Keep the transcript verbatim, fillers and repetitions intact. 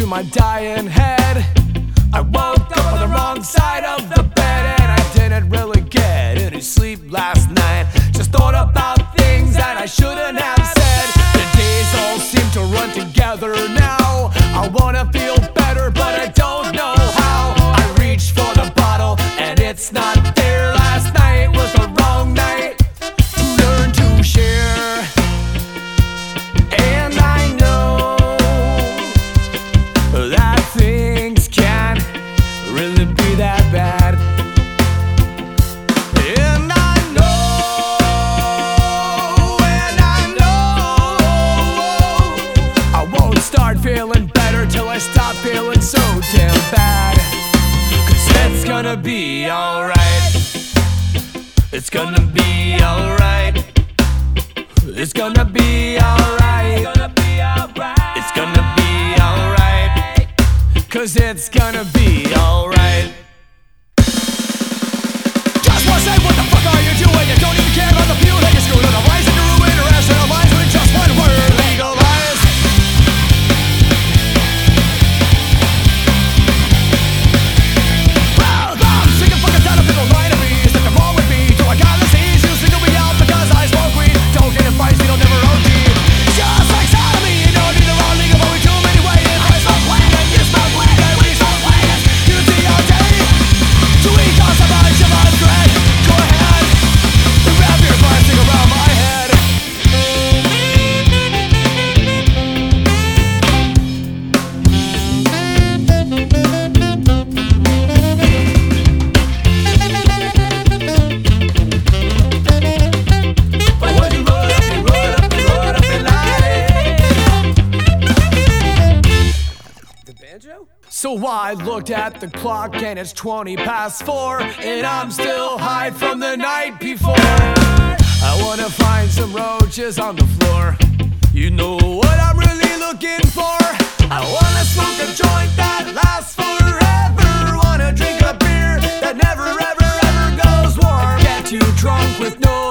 my dying head. I woke up on the wrong side of the bed, and I didn't really get any sleep last night. Just thought about things that I shouldn't have said. The days all seem to run together now. I wanna feel better, but I don't know how. I reached for the bottle, and it's not there. Last night was the wrong night to learn to share. And I know that things can't really be that bad. And I know, and I know I won't start feeling better till I stop feeling so damn bad. Cause it's gonna be alright. It's gonna be alright. It's gonna be alright. It's gonna be alright. Cause it's gonna be alright. Just wanna say, what the fuck are you doing? You don't even care about the people that you screwed on the rise and ruin the rest of their lives with just one word: legalize. Well, I'm sick and fucking tired of people lying to me. Is that they're wrong with me? Do I got this issue? Single me out because I smoke weed. Don't get in fights, we don't never O G. Just like sodomy, you don't need the wrong legal, but we too many ways. I smoke weed and you smoke weed and we smoke weed. You see all day. To eat cause I'm on Shabbat bread. Go ahead and wrap your plastic around my head. But when you roll up, you roll up, you roll up and light it. The banjo? So I looked at the clock and it's twenty past four, and I'm still high from the night before. I wanna find some roaches on the floor. You know what I'm really looking for. I wanna smoke a joint that lasts forever. Wanna drink a beer that never ever ever goes warm. Get too drunk with no